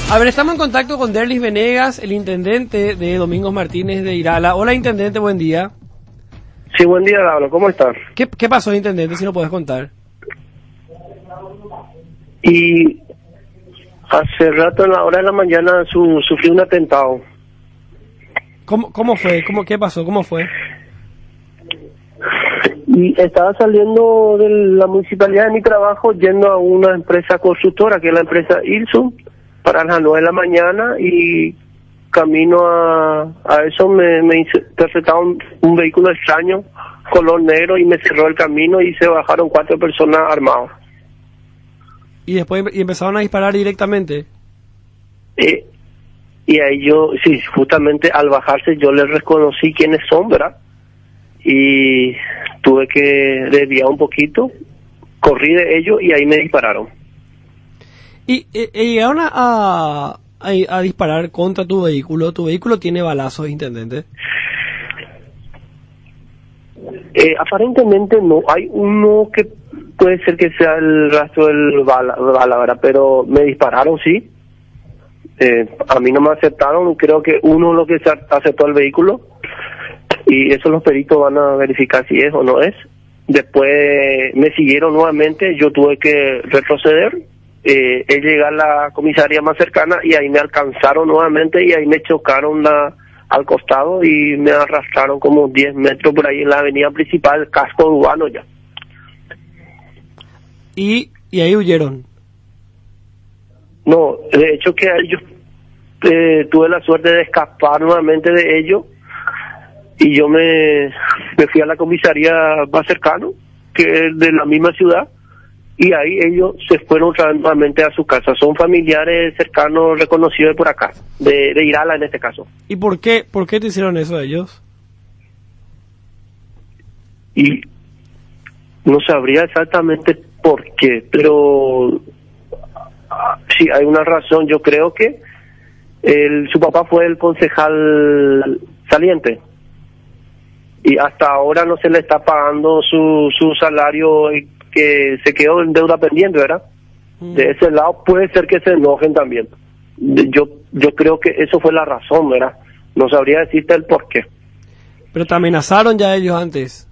A ver, estamos en contacto con Derlis Venegas, el intendente de Domingos Martínez de Irala. Hola, intendente, buen día. Sí, buen día, Pablo. ¿Cómo estás? ¿Qué pasó, intendente, si no podés contar? Y hace rato, en la hora de la mañana, sufrí un atentado. ¿Cómo fue? ¿Qué pasó? ¿Cómo fue? Y estaba saliendo de la municipalidad de mi trabajo, yendo a una empresa constructora, que es la empresa Ilsun, para las 9 de la mañana, y camino a eso me interceptaron un vehículo extraño, color negro, y me cerró el camino y se bajaron 4 personas armadas. ¿Y después empezaron a disparar directamente? Y ahí sí, justamente al bajarse yo les reconocí quiénes son, ¿verdad? Y tuve que desviar un poquito, corrí de ellos y ahí me dispararon. ¿Y llegaron a disparar contra tu vehículo? ¿Tu vehículo tiene balazos, intendente? Aparentemente no, hay uno que puede ser que sea el rastro del bala, ¿verdad? Pero me dispararon, sí. A mí no me aceptaron, creo que uno lo que se aceptó el vehículo, y eso los peritos van a verificar si es o no es. Después me siguieron nuevamente, yo tuve que retroceder, llegué a la comisaría más cercana y ahí me alcanzaron nuevamente y ahí me chocaron al costado y me arrastraron como 10 metros por ahí en la avenida principal, casco urbano ya. ¿Y ahí huyeron? No, de hecho que yo tuve la suerte de escapar nuevamente de ellos y yo me fui a la comisaría más cercano, que es de la misma ciudad, y ahí ellos se fueron otra vez nuevamente a su casa. Son familiares cercanos reconocidos de por acá, de Irala en este caso. ¿Y por qué te hicieron eso ellos? Y no sabría exactamente por qué, pero sí hay una razón. Yo creo que su papá fue el concejal saliente y hasta ahora no se le está pagando su salario, que se quedó en deuda pendiente, ¿verdad? De ese lado puede ser que se enojen también. Yo creo que eso fue la razón, ¿verdad? No sabría decirte el por qué. ¿Pero te amenazaron ya ellos antes?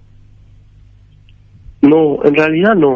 No, en realidad no.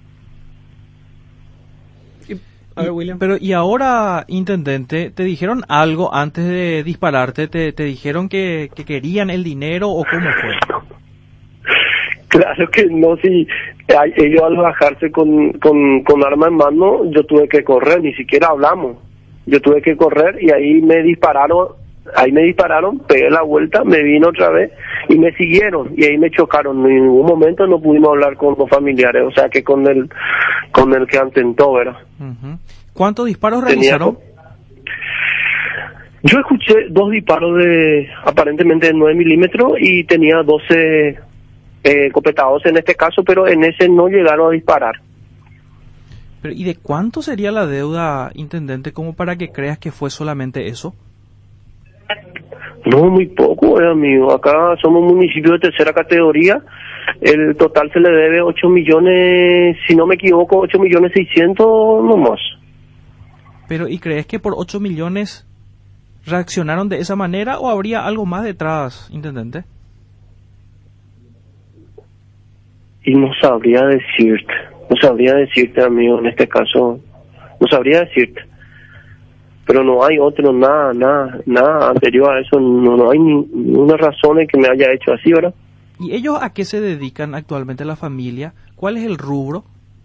A ver, William. Pero y ahora, intendente, ¿te dijeron algo antes de dispararte? ¿Te dijeron que querían el dinero o cómo fue? Claro que no, si ellos al bajarse con arma en mano, yo tuve que correr, ni siquiera hablamos. Yo tuve que correr y ahí me dispararon, pegué la vuelta, me vino otra vez y me siguieron y ahí me chocaron. En ningún momento no pudimos hablar con los familiares, o sea que con el que atentó, ¿verdad? Uh-huh. ¿Cuántos disparos realizaron? Yo escuché 2 disparos aparentemente de 9 milímetros y tenía 12 copetados en este caso, pero en ese no llegaron a disparar. Pero, ¿y de cuánto sería la deuda, intendente, como para que creas que fue solamente eso? No, muy poco, amigo. Acá somos un municipio de tercera categoría. El total se le debe 8 millones, si no me equivoco, 8 millones 600 nomás. Pero, ¿y crees que por 8 millones reaccionaron de esa manera o habría algo más detrás, intendente? Y no sabría decirte, amigo, en este caso, no sabría decirte. Pero no hay otro, nada anterior a eso, no hay ninguna razón en que me haya hecho así, ¿verdad? ¿Y ellos a qué se dedican actualmente la familia? ¿Cuál es el rubro?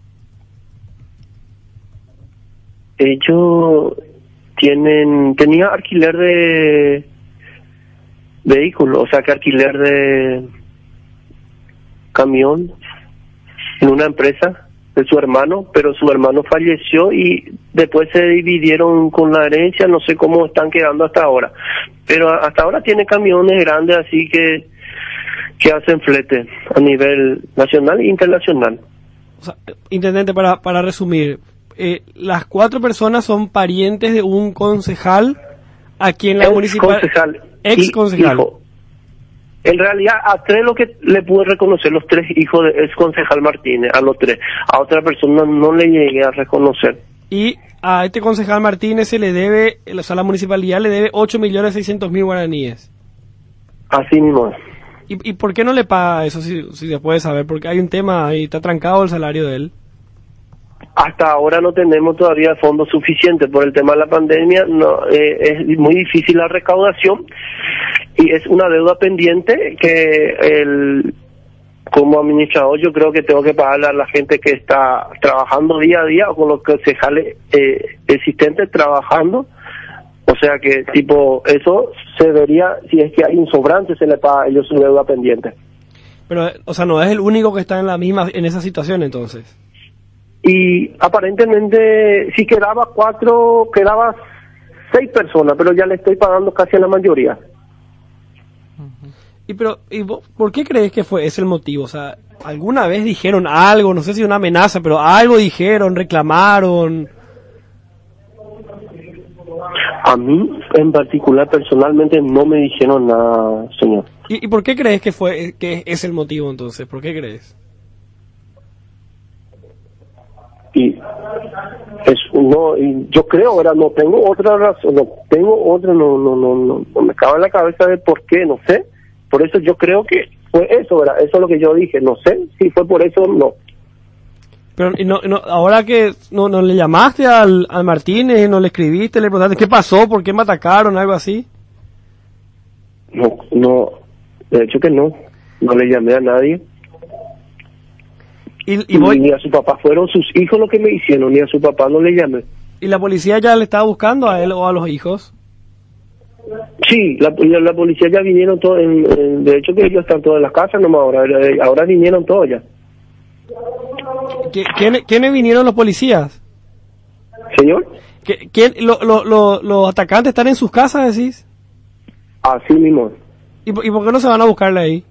Ellos tenía alquiler de vehículos, o sea que alquiler de camión en una empresa de su hermano, pero su hermano falleció y después se dividieron con la herencia, no sé cómo están quedando hasta ahora, pero hasta ahora tiene camiones grandes así que hacen flete a nivel nacional e internacional. O sea, intendente, para resumir, las 4 personas son parientes de un concejal aquí en la municipalidad. Ex concejal. En realidad, a 3 lo que le pude reconocer, los 3 hijos de ex concejal Martínez, a los 3. A otra persona no le llegué a reconocer. Y a este concejal Martínez se le debe, o sea, la municipalidad le debe 8.600.000 guaraníes. Así mismo. ¿Y por qué no le paga eso, si se puede saber? Porque hay un tema ahí, está trancado el salario de él. Hasta ahora no tenemos todavía fondos suficientes por el tema de la pandemia. No, es muy difícil la recaudación y es una deuda pendiente que como administrador yo creo que tengo que pagarle a la gente que está trabajando día a día o con los concejales existentes trabajando. O sea que tipo eso se debería, si es que hay un sobrante, se le paga a ellos su deuda pendiente. Pero, o sea, no es el único que está en esa situación entonces. Y aparentemente si quedaba 6 personas, pero ya le estoy pagando casi a la mayoría. ¿Y vos, por qué crees que ese el motivo? O sea, ¿alguna vez dijeron algo? No sé si una amenaza, pero algo dijeron, reclamaron. A mí, en particular, personalmente, no me dijeron nada, señor. ¿Y por qué crees que es el motivo, entonces? ¿Por qué crees? Y yo creo, ahora no tengo otra razón, no me cabe en la cabeza de por qué, no sé. Por eso yo creo que fue eso, ¿verdad? Eso es lo que yo dije, no sé si fue por eso o no. Pero ahora que no le llamaste al Martínez, no le escribiste, le preguntaste qué pasó, por qué me atacaron, algo así. No, de hecho que no le llamé a nadie. Y ni a su papá, fueron sus hijos los que me hicieron, ni a su papá no le llamé. ¿Y la policía ya le estaba buscando a él o a los hijos? Sí, la policía ya vinieron todos, de hecho que ellos están todos en las casas nomás, ahora vinieron todos ya. ¿Quiénes vinieron los policías? ¿Señor? ¿Los atacantes están en sus casas, decís? Así mismo. ¿Y por qué no se van a buscarle ahí?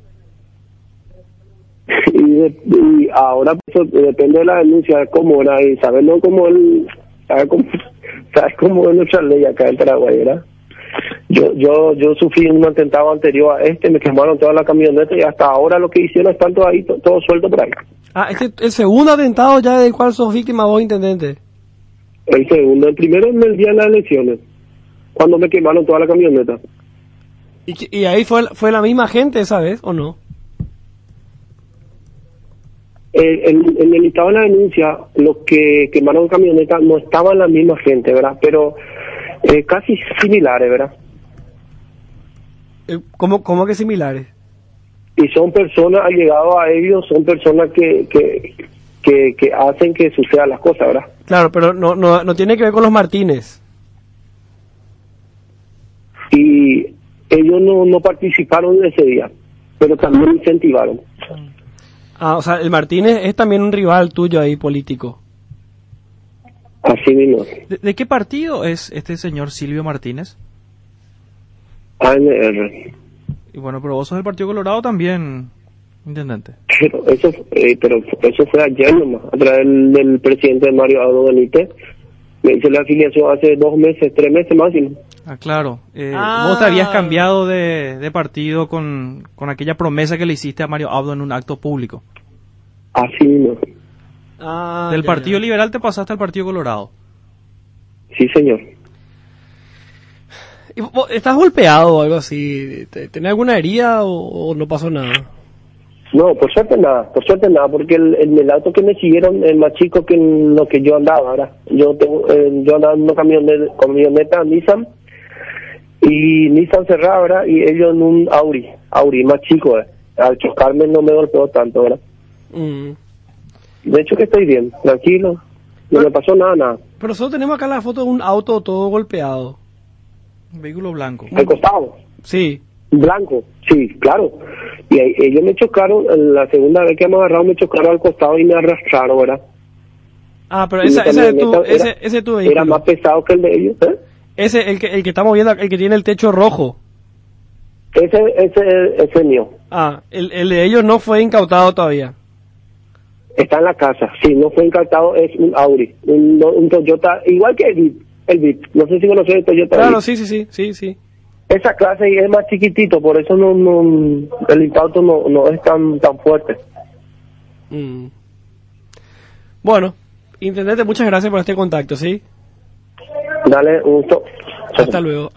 y ahora pues, depende de la denuncia, cómo era, y saberlo como él, sabes cómo es nuestra ley acá en Paraguay, ¿verdad? Yo sufrí un atentado anterior a me quemaron toda la camioneta y hasta ahora lo que hicieron están todos ahí, todos sueltos por ahí. Ah, el segundo atentado ya del cual sos víctima vos, intendente. El segundo, el primero en el día de las elecciones, cuando me quemaron toda la camioneta. ¿Y ahí fue la misma gente esa vez o no? En el listado de la denuncia, los que quemaron camioneta no estaban la misma gente, ¿verdad? Pero casi similares, ¿verdad? ¿Cómo que similares? Y son personas allegadas a ellos, son personas que hacen que sucedan las cosas, ¿verdad? Claro, pero no tiene que ver con los Martínez. Y ellos no participaron ese día, pero también incentivaron. Ah, o sea, el Martínez es también un rival tuyo ahí, político. Así mismo. ¿De qué partido es este señor Silvio Martínez? ANR. Y bueno, pero vos sos del Partido Colorado también, intendente. Pero eso fue ayer nomás, a través del presidente Mario Abdo Benítez. Me hice la afiliación hace 2 meses, 3 meses máximo. Ah, claro. Vos te habías cambiado de partido con aquella promesa que le hiciste a Mario Abdo en un acto público. Así mismo. Del Partido Liberal te pasaste al Partido Colorado. Sí, señor. ¿Estás golpeado o algo así? ¿Tenés alguna herida o no pasó nada? No, por suerte nada, porque el auto que me siguieron es más chico que en lo que yo andaba, ¿verdad? Yo andaba en una camioneta Nissan, y Nissan cerrada, ¿verdad? Y ellos en un Audi más chico, al chocarme no me golpeó tanto, ¿verdad? De hecho que estoy bien, tranquilo, no me pasó nada. Pero solo tenemos acá la foto de un auto todo golpeado. Un vehículo blanco. ¿Al costado? Sí. Blanco, sí, claro. Y ellos me chocaron, la segunda vez que me agarraron me chocaron al costado y me arrastraron, ¿verdad? Ah, pero ese es tu vehículo. Era más pesado que el de ellos, ¿eh? Ese, el que estamos viendo, el que tiene el techo rojo. Ese es mío. Ah, el de ellos no fue incautado todavía. Está en la casa, sí, no fue incautado, es un Audi, un Toyota, igual que el Beat. No sé si conoces el Toyota. Claro, sí. Esa clase es más chiquitito, por eso el impacto no es tan fuerte. Bueno, intendente, muchas gracias por este contacto, ¿sí? Dale, un gusto. Hasta luego.